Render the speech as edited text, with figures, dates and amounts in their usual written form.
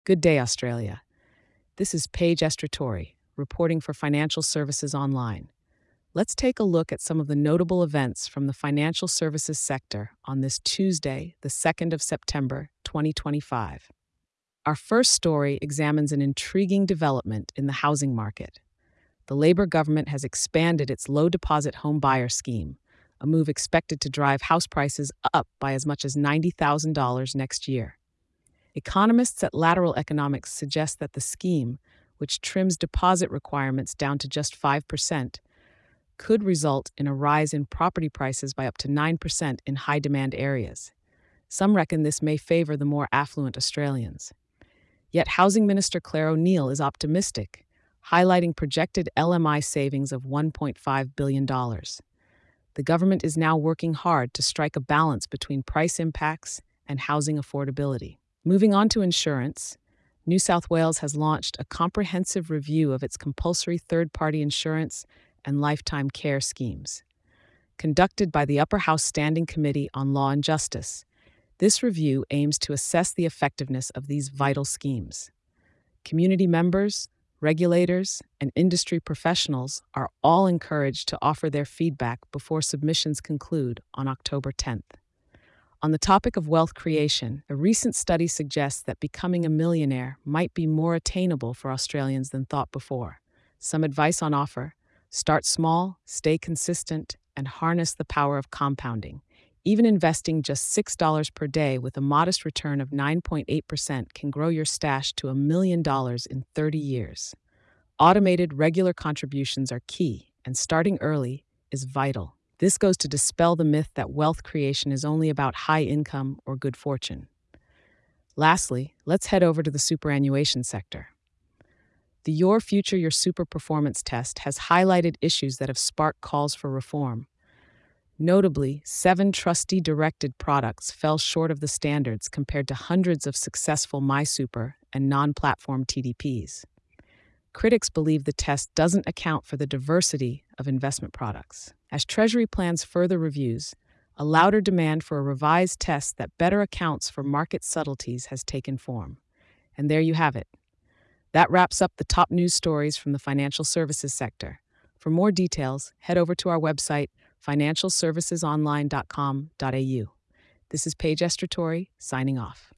Good day, Australia. This is Paige Estratori, reporting for Financial Services Online. Let's take a look at some of the notable events from the financial services sector on this Tuesday, the 2nd of September, 2025. Our first story examines an intriguing development in the housing market. The Labor government has expanded its low deposit home buyer scheme, a move expected to drive house prices up by as much as $90,000 next year. Economists at Lateral Economics suggest that the scheme, which trims deposit requirements down to just 5%, could result in a rise in property prices by up to 9% in high demand areas. Some reckon this may favor the more affluent Australians. Yet Housing Minister Claire O'Neil is optimistic, highlighting projected LMI savings of $1.5 billion. The government is now working hard to strike a balance between price impacts and housing affordability. Moving on to insurance, New South Wales has launched a comprehensive review of its compulsory third-party insurance and lifetime care schemes. Conducted by the Upper House Standing Committee on Law and Justice, this review aims to assess the effectiveness of these vital schemes. Community members, regulators, and industry professionals are all encouraged to offer their feedback before submissions conclude on October 10th. On the topic of wealth creation, a recent study suggests that becoming a millionaire might be more attainable for Australians than thought before. Some advice on offer: start small, stay consistent, and harness the power of compounding. Even investing just $6 per day with a modest return of 9.8% can grow your stash to $1 million in 30 years. Automated regular contributions are key, and starting early is vital. This goes to dispel the myth that wealth creation is only about high income or good fortune. Lastly, let's head over to the superannuation sector. The Your Future, Your Super performance test has highlighted issues that have sparked calls for reform. Notably, 7 trustee-directed products fell short of the standards compared to hundreds of successful MySuper and non-platform TDPs. Critics believe the test doesn't account for the diversity of investment products. As Treasury plans further reviews, a louder demand for a revised test that better accounts for market subtleties has taken form. And there you have it. That wraps up the top news stories from the financial services sector. For more details, head over to our website, financialservicesonline.com.au. This is Paige Estratori, signing off.